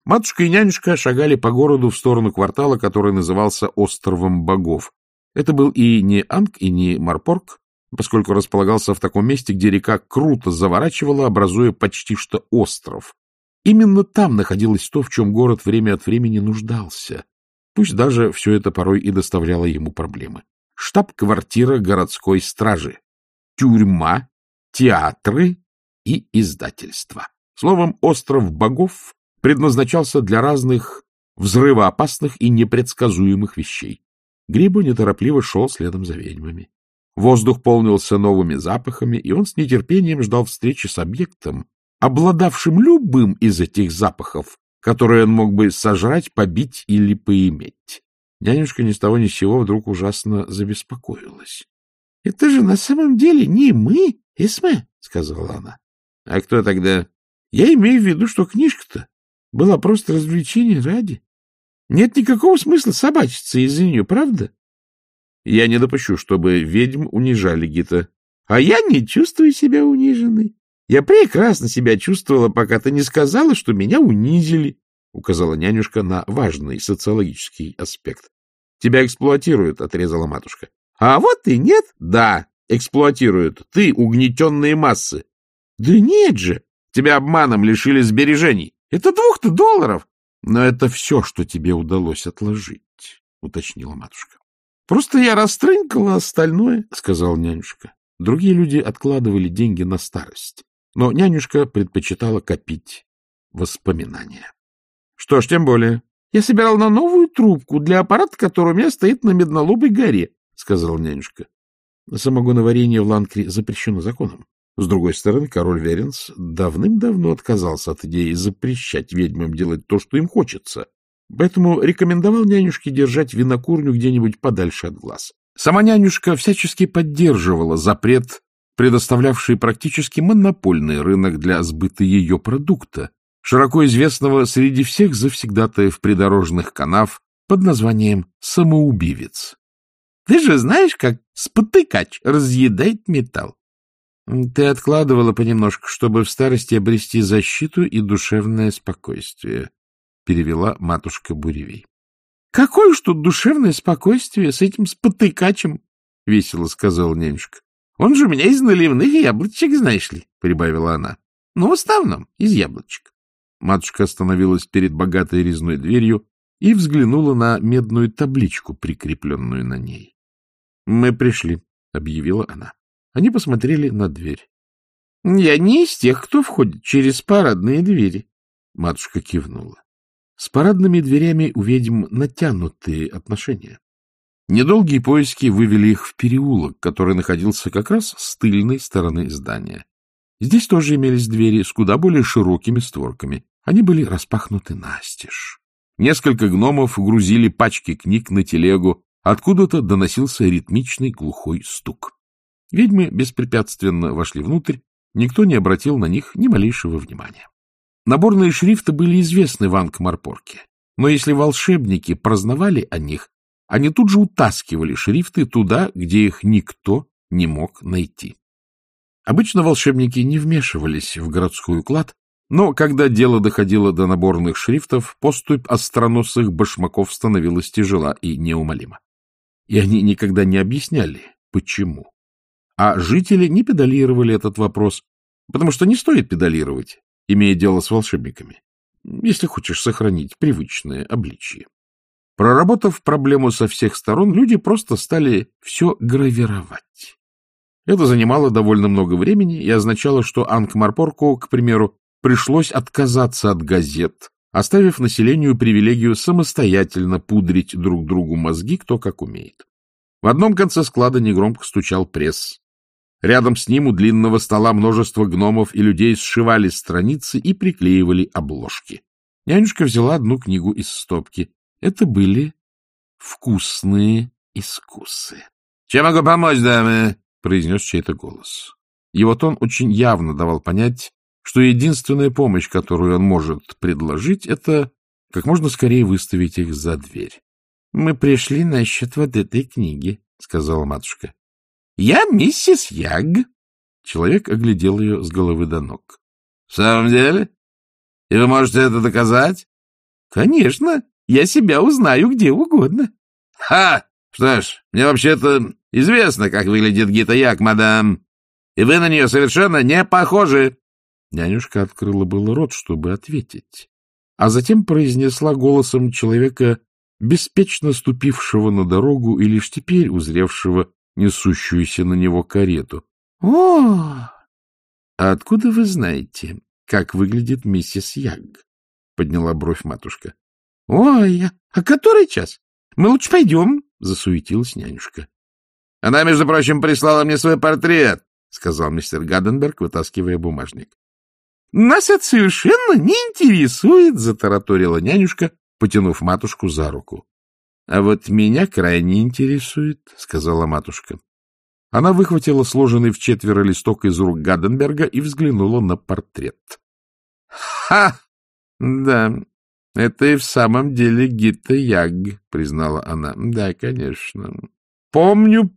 Матушка и нянюшка шагали по городу в сторону квартала, который назывался Островом Богов. Это был и не Анг, и не Марпорг, поскольку располагался в таком месте, где река круто заворачивала, образуя почти что остров. Именно там находилось то, в чем город время от времени нуждался. Пусть даже все это порой и доставляло ему проблемы. Штаб-квартира городской стражи, тюрьма, театры и издательства. Словом, Остров Богов предназначался для разных взрывоопасных и непредсказуемых вещей. Грибо неторопливо шел следом за ведьмами. Воздух полнился новыми запахами, и он с нетерпением ждал встречи с объектом, обладавшим любым из этих запахов, которые он мог бы сожрать, побить или поиметь. Нянюшка ни с того ни с сего вдруг ужасно забеспокоилась. — Это же на самом деле не мы, Эсме, — сказала она. — А кто тогда? — Я имею в виду, что книжка-то была просто развлечение ради. Нет никакого смысла собачиться из-за нее, правда? Я не допущу, чтобы ведьм унижали, Гита. А я не чувствую себя униженной. Я прекрасно себя чувствовала, пока ты не сказала, что меня унизили, — указала нянюшка на важный социологический аспект. — Тебя эксплуатируют, — отрезала матушка. — А вот и нет. Да, эксплуатируют. Ты угнетенные массы. — Да нет же. Тебя обманом лишили сбережений. Это $2 — Но это все, что тебе удалось отложить, — уточнила матушка. — Просто я растрынкала остальное, — сказал нянюшка. Другие люди откладывали деньги на старость, но нянюшка предпочитала копить воспоминания. — Что ж, тем более. — Я собирал на новую трубку для аппарата, который у меня стоит на Меднолобой горе, — сказал нянюшка. Самогоноварение в Ланкре запрещено законом. С другой стороны, король Веренс давным-давно отказался от идеи запрещать ведьмам делать то, что им хочется, поэтому рекомендовал нянюшке держать винокурню где-нибудь подальше от глаз. Сама нянюшка всячески поддерживала запрет, предоставлявший практически монопольный рынок для сбыта ее продукта, широко известного среди всех завсегдатаев придорожных канав под названием «самоубивец». Ты же знаешь, как спотыкач разъедает металл. Ты откладывала понемножку, чтобы в старости обрести защиту и душевное спокойствие, — перевела матушка Буревей. — Какое ж тут душевное спокойствие с этим спотыкачем, — весело сказала нянюшка. — Он же у меня из наливных яблочек, знаешь ли, — прибавила она. — Ну, в основном из яблочек. Матушка остановилась перед богатой резной дверью и взглянула на медную табличку, прикрепленную на ней. — Мы пришли, — объявила она. Они посмотрели на дверь. — Я не из тех, кто входит через парадные двери. Матушка кивнула. С парадными дверями у ведьм натянутые отношения. Недолгие поиски вывели их в переулок, который находился как раз с тыльной стороны здания. Здесь тоже имелись двери с куда более широкими створками. Они были распахнуты настежь. Несколько гномов грузили пачки книг на телегу. Откуда-то доносился ритмичный глухой стук. Ведьмы беспрепятственно вошли внутрь, никто не обратил на них ни малейшего внимания. Наборные шрифты были известны в Анкмарпорке, но если волшебники прознавали о них, они тут же утаскивали шрифты туда, где их никто не мог найти. Обычно волшебники не вмешивались в городской уклад, но когда дело доходило до наборных шрифтов, поступь остроносых башмаков становилась тяжела и неумолима. И они никогда не объясняли, почему. А жители не педалировали этот вопрос, потому что не стоит педалировать, имея дело с волшебниками, если хочешь сохранить привычное обличие. Проработав проблему со всех сторон, люди просто стали все гравировать. Это занимало довольно много времени и означало, что Анкмарпорку, к примеру, пришлось отказаться от газет, оставив населению привилегию самостоятельно пудрить друг другу мозги кто как умеет. В одном конце склада негромко стучал пресс. Рядом с ним у длинного стола множество гномов и людей сшивали страницы и приклеивали обложки. Нянюшка взяла одну книгу из стопки. Это были вкусные искусы. — Чем могу помочь, дамы? — произнес чей-то голос. Его тон очень явно давал понять, что единственная помощь, которую он может предложить, это как можно скорее выставить их за дверь. — Мы пришли насчет вот этой книги, — сказала матушка. — Я миссис Яг. Человек оглядел ее с головы до ног. — В самом деле? И вы можете это доказать? — Конечно, я себя узнаю где угодно. — Ха! Что ж, мне вообще-то известно, как выглядит Гита Яг, мадам, и вы на нее совершенно не похожи. Нянюшка открыла было рот, чтобы ответить, а затем произнесла голосом человека, беспечно ступившего на дорогу и лишь теперь узревшего несущуюся на него карету. — О! А откуда вы знаете, как выглядит миссис Яг? — подняла бровь матушка. — Ой, а который час? Мы лучше пойдем, — засуетилась нянюшка. — Она, между прочим, прислала мне свой портрет, — сказал мистер Гаденберг, вытаскивая бумажник. — Нас это совершенно не интересует, — затараторила нянюшка, потянув матушку за руку. — А вот меня крайне интересует, — сказала матушка. Она выхватила сложенный в четверо листок из рук Гаденберга и взглянула на портрет. — Ха! Да, это и в самом деле Гита Яг, — признала она. — Да, конечно. Помню,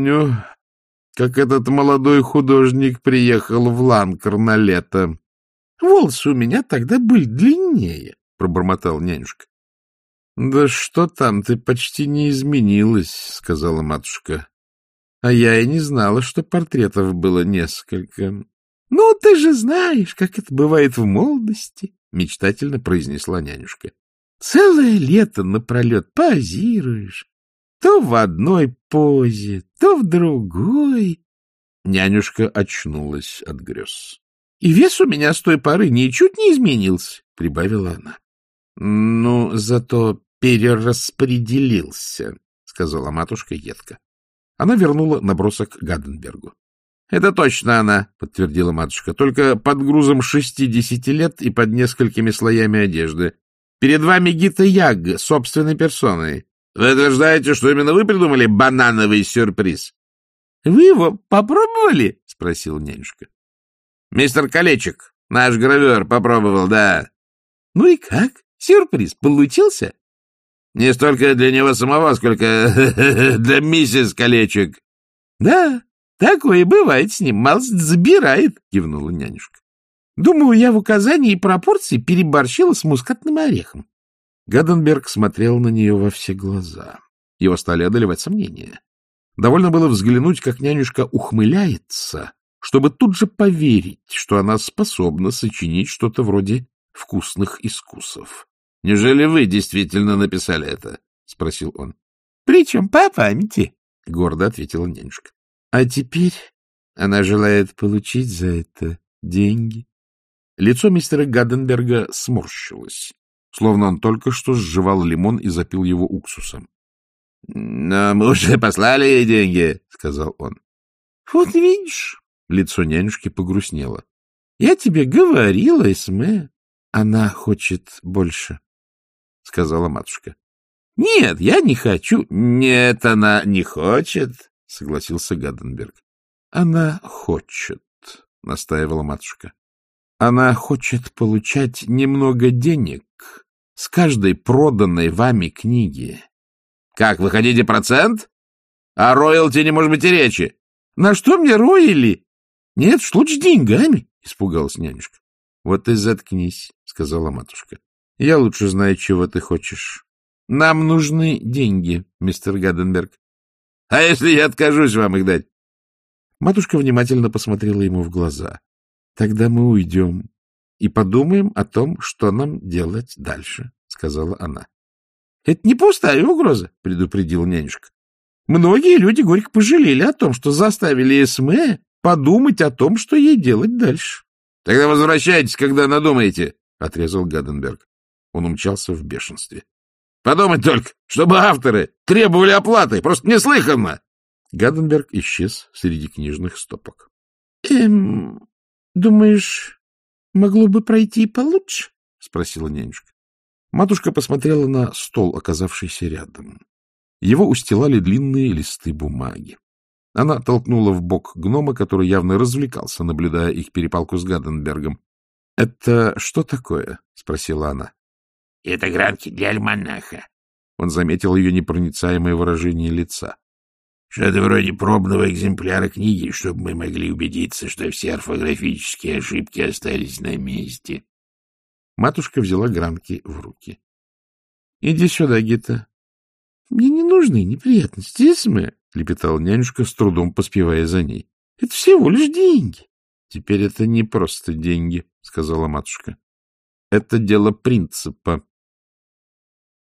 как этот молодой художник приехал в Ланкар на лето. — Волосы у меня тогда были длиннее, — пробормотал нянюшка. — Да что там, ты почти не изменилась, — сказала матушка. — А я и не знала, что портретов было несколько. — Ну, ты же знаешь, как это бывает в молодости, — мечтательно произнесла нянюшка. — Целое лето напролет позируешь. То в одной позе, то в другой. Нянюшка очнулась от грез. — И вес у меня с той поры ничуть не изменился, — прибавила она. — Ну, зато перераспределился, — сказала матушка едко. Она вернула набросок Гаденбергу. — Это точно она, — подтвердила матушка, — только под грузом 60 лет и под несколькими слоями одежды. Перед вами Гита Яг собственной персоной. Вы утверждаете, что именно вы придумали банановый сюрприз? — Вы его попробовали? — спросила нянюшка. — Мистер Колечек, наш гравер, попробовал, да. — Ну и как? Сюрприз получился? — Не столько для него самого, сколько для миссис Колечек. — Да, такое бывает с ним, малость забирает, — кивнула нянюшка. — Думаю, я в указании пропорций переборщила с мускатным орехом. Гаденберг смотрел на нее во все глаза. Его стали одолевать сомнения. Довольно было взглянуть, как нянюшка ухмыляется, чтобы тут же поверить, что она способна сочинить что-то вроде вкусных искусов. — Неужели вы действительно написали это? — спросил он. — Причем по памяти, — гордо ответила нянюшка. — А теперь она желает получить за это деньги. Лицо мистера Гаденберга сморщилось, словно он только что сживал лимон и запил его уксусом. — Но мы уже послали ей деньги, — сказал он. — Вот видишь, — лицо нянюшки погрустнело. — Я тебе говорила, Эсме, она хочет больше, — сказала матушка. — Нет, я не хочу. — Нет, она не хочет, — согласился Гаденберг. — Она хочет, — настаивала матушка. — Она хочет получать немного денег с каждой проданной вами книги. — Как, вы хотите процент? О роялти не может быть и речи. — На что мне рояли? — Нет, ж лучше деньгами, — испугалась нянюшка. — Вот и заткнись, — сказала матушка. — Я лучше знаю, чего ты хочешь. Нам нужны деньги, мистер Гаденберг. — А если я откажусь вам их дать? Матушка внимательно посмотрела ему в глаза. — Тогда мы уйдем и подумаем о том, что нам делать дальше, — сказала она. — Это не пустая угроза, — предупредила нянюшка. Многие люди горько пожалели о том, что заставили Эсме подумать о том, что ей делать дальше. — Тогда возвращайтесь, когда надумаете, — отрезал Гаденберг. Он умчался в бешенстве. — Подумать только, чтобы авторы требовали оплаты, просто неслыханно! Гаденберг исчез среди книжных стопок. — Думаешь, могло бы пройти получше? — спросила нянюшка. Матушка посмотрела на стол, оказавшийся рядом. Его устилали длинные листы бумаги. Она толкнула в бок гнома, который явно развлекался, наблюдая их перепалку с Гаденбергом. — Это что такое? — спросила она. — Это гранки для альманаха. Он заметил ее непроницаемое выражение лица. — Что-то вроде пробного экземпляра книги, чтобы мы могли убедиться, что все орфографические ошибки остались на месте. Матушка взяла гранки в руки. — Иди сюда, Гита. — Мне не нужны неприятности, Эсме, — лепетала нянюшка, с трудом поспевая за ней. — Это всего лишь деньги. — Теперь это не просто деньги, — сказала матушка. — Это дело принципа.